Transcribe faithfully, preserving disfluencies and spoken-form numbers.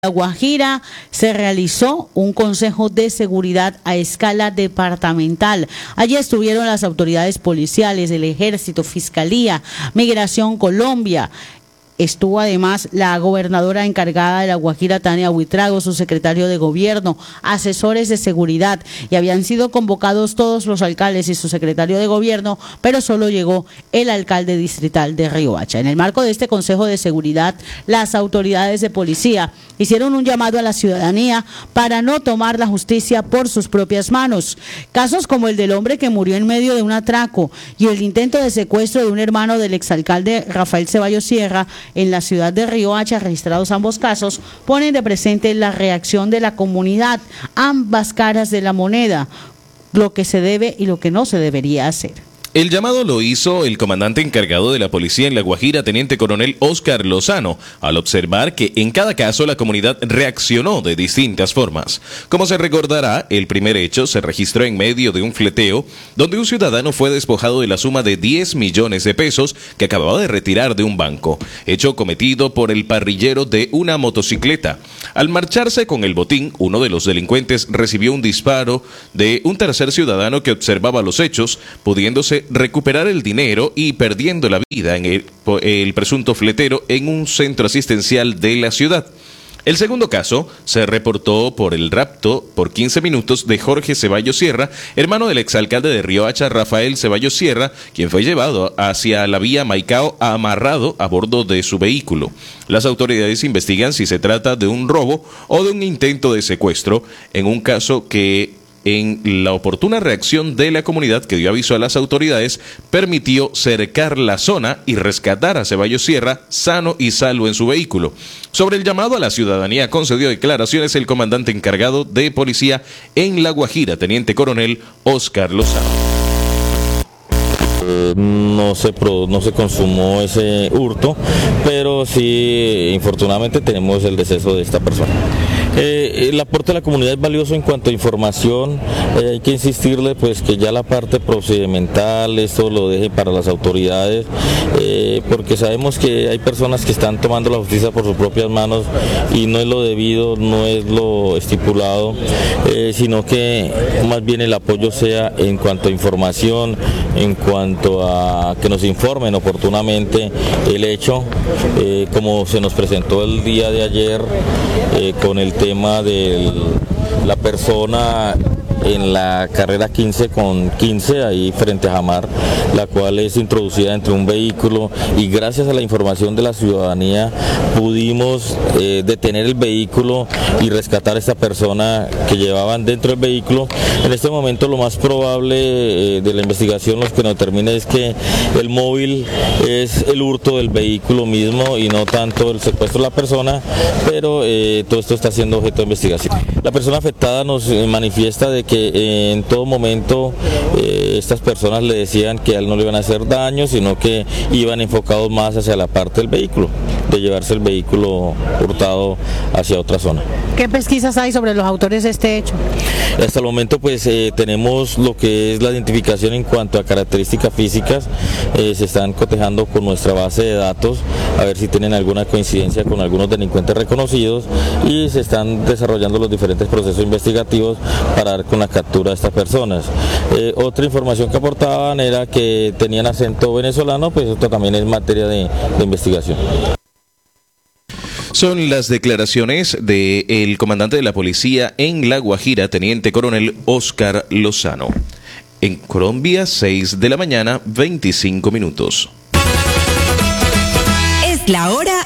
La Guajira se realizó un consejo de seguridad a escala departamental. Allí estuvieron las autoridades policiales, el Ejército, Fiscalía, Migración Colombia. Estuvo además la gobernadora encargada de La Guajira, Tania Buitrago, su secretario de gobierno, asesores de seguridad, y habían sido convocados todos los alcaldes y su secretario de gobierno, pero solo llegó el alcalde distrital de Riohacha. En el marco de este Consejo de Seguridad, las autoridades de policía hicieron un llamado a la ciudadanía para no tomar la justicia por sus propias manos. Casos como el del hombre que murió en medio de un atraco y el intento de secuestro de un hermano del exalcalde Rafael Ceballos Sierra en la ciudad de Riohacha, registrados ambos casos, ponen de presente la reacción de la comunidad, ambas caras de la moneda, lo que se debe y lo que no se debería hacer. El llamado lo hizo el comandante encargado de la policía en La Guajira, teniente coronel Óscar Lozano, al observar que en cada caso la comunidad reaccionó de distintas formas. Como se recordará, el primer hecho se registró en medio de un fleteo, donde un ciudadano fue despojado de la suma de diez millones de pesos que acababa de retirar de un banco, hecho cometido por el parrillero de una motocicleta. Al marcharse con el botín, uno de los delincuentes recibió un disparo de un tercer ciudadano que observaba los hechos, pudiéndose recuperar el dinero y perdiendo la vida en el, el presunto fletero en un centro asistencial de la ciudad. El segundo caso se reportó por el rapto por quince minutos de Jorge Ceballos Sierra, hermano del exalcalde de Riohacha, Rafael Ceballos Sierra, quien fue llevado hacia la vía Maicao amarrado a bordo de su vehículo. Las autoridades investigan si se trata de un robo o de un intento de secuestro, en un caso que, en la oportuna reacción de la comunidad que dio aviso a las autoridades, permitió cercar la zona y rescatar a Ceballos Sierra sano y salvo en su vehículo. Sobre el llamado a la ciudadanía concedió declaraciones el comandante encargado de policía en La Guajira, teniente coronel Óscar Lozano. Eh, no se pro, no se consumó ese hurto, pero sí, infortunadamente, tenemos el deceso de esta persona. Eh, el aporte de la comunidad es valioso en cuanto a información. Eh, hay que insistirle pues que ya la parte procedimental, esto lo deje para las autoridades, eh, porque sabemos que hay personas que están tomando la justicia por sus propias manos y no es lo debido, no es lo estipulado, eh, sino que más bien el apoyo sea en cuanto a información, en cuanto a que nos informen oportunamente el hecho, eh, como se nos presentó el día de ayer eh, con el tema de la persona en la carrera quince con quince, ahí frente a Jamar, la cual es introducida entre un vehículo, y gracias a la información de la ciudadanía pudimos eh, detener el vehículo y rescatar a esta persona que llevaban dentro del vehículo. En este momento lo más probable eh, de la investigación, lo que nos determina es que el móvil es el hurto del vehículo mismo y no tanto el secuestro de la persona, pero eh, todo esto está siendo objeto de investigación. La persona afectada nos eh, manifiesta de que que en todo momento eh, estas personas le decían que a él no le iban a hacer daño, sino que iban enfocados más hacia la parte del vehículo, de llevarse el vehículo hurtado hacia otra zona. ¿Qué pesquisas hay sobre los autores de este hecho? Hasta el momento pues eh, tenemos lo que es la identificación en cuanto a características físicas, eh, se están cotejando con nuestra base de datos a ver si tienen alguna coincidencia con algunos delincuentes reconocidos, y se están desarrollando los diferentes procesos investigativos para dar con la captura de estas personas. Eh, otra información que aportaban era que tenían acento venezolano, pues esto también es materia de, de investigación. Son las declaraciones del comandante de la policía en La Guajira, teniente coronel Óscar Lozano. En Colombia, seis de la mañana, veinticinco minutos. Es la hora